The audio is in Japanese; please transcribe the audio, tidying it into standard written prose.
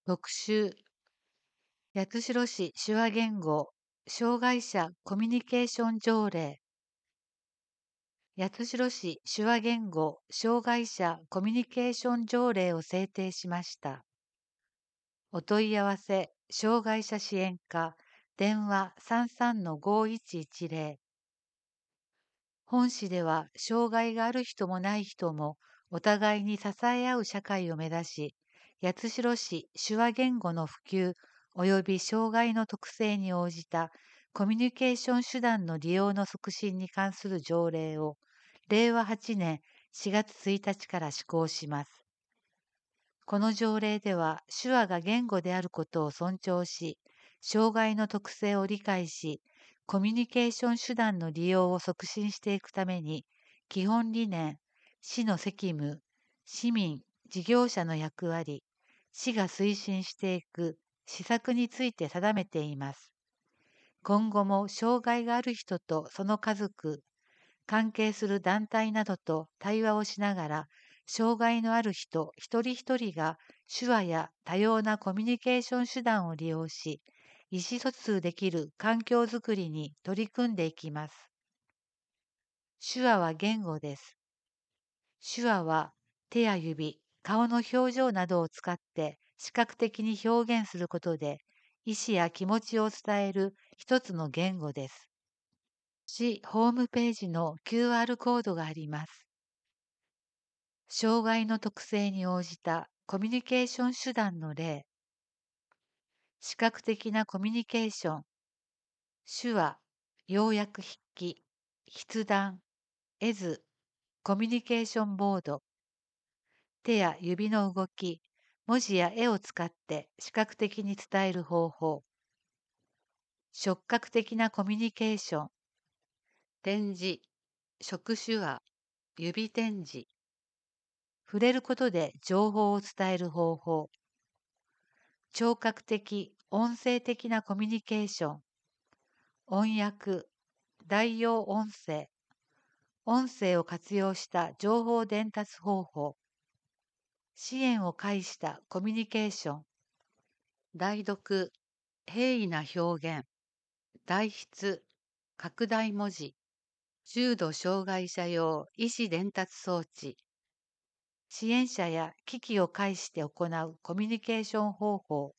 特集、八代市手話言語障害者コミュニケーション条例、八代市手話言語障害者コミュニケーション条例を制定しました。お問い合わせ、障害者支援課、電話33-5110。本市では、障害がある人もない人も、お互いに支え合う社会を目指し、八代市手話言語の普及及び障害の特性に応じたコミュニケーション手段の利用の促進に関する条例を、令和8年4月1日から施行します。この条例では、手話が言語であることを尊重し、障害の特性を理解し、コミュニケーション手段の利用を促進していくために、基本理念、市の責務、市民、事業者の役割、市が推進していく施策について定めています。今後も障害がある人とその家族、関係する団体などと対話をしながら、障害のある人一人一人が手話や多様なコミュニケーション手段を利用し、意思疎通できる環境づくりに取り組んでいきます。手話は言語です。手話は手や指、顔の表情などを使って視覚的に表現することで、意思や気持ちを伝える一つの言語です。市ホームページの QR コードがあります。障害の特性に応じたコミュニケーション手段の例、視覚的なコミュニケーション、手話、要約筆記、筆談、絵図、コミュニケーションボード、手や指の動き、文字や絵を使って視覚的に伝える方法、触覚的なコミュニケーション、点字、触手話、指点字、触れることで情報を伝える方法、聴覚的、音声的なコミュニケーション、音訳、代用音声、音声を活用した情報伝達方法、支援を介したコミュニケーション、代読、平易な表現、代筆、拡大文字、重度障害者用意思伝達装置、支援者や機器を介して行うコミュニケーション方法、